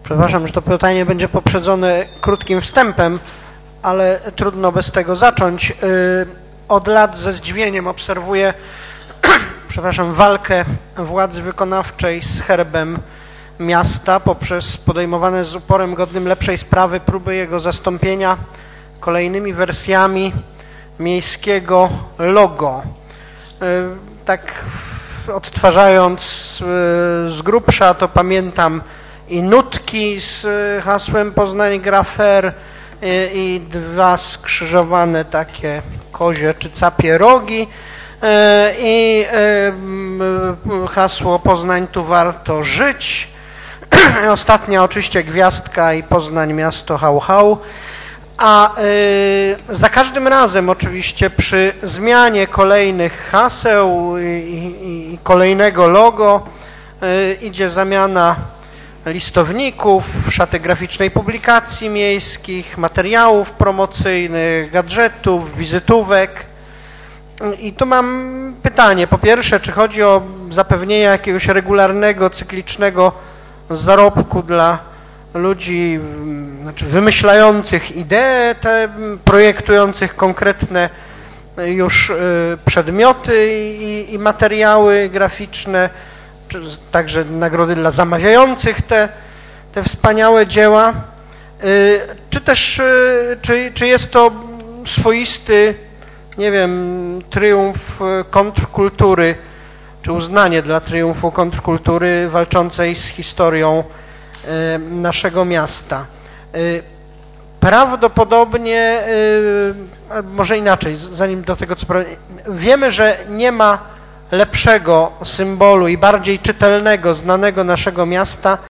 Przepraszam, że to pytanie będzie poprzedzone krótkim wstępem, ale trudno bez tego zacząć. Od lat ze zdziwieniem obserwuję walkę władzy wykonawczej z herbem miasta poprzez podejmowane z uporem godnym lepszej sprawy próby jego zastąpienia kolejnymi wersjami miejskiego logo. Tak odtwarzając z grubsza, to pamiętam i nutki z hasłem Poznań gra fair i dwa skrzyżowane takie kozie czy capie rogi i hasło Poznań tu warto żyć. Ostatnia oczywiście gwiazdka i Poznań miasto hał hał. A za każdym razem oczywiście przy zmianie kolejnych haseł i kolejnego logo idzie zamiana listowników, szaty graficznej publikacji miejskich, materiałów promocyjnych, gadżetów, wizytówek. I tu mam pytanie. Po pierwsze, czy chodzi o zapewnienie jakiegoś regularnego, cyklicznego zarobku dla ludzi, znaczy wymyślających idee, projektujących konkretne już przedmioty i materiały graficzne, czy także nagrody dla zamawiających te wspaniałe dzieła, czy też czy jest to swoisty, nie wiem, triumf kontrkultury, czy uznanie dla triumfu kontrkultury walczącej z historią naszego miasta. Prawdopodobnie, może inaczej, zanim do tego co powiem, wiemy, że nie ma lepszego symbolu i bardziej czytelnego, znanego naszego miasta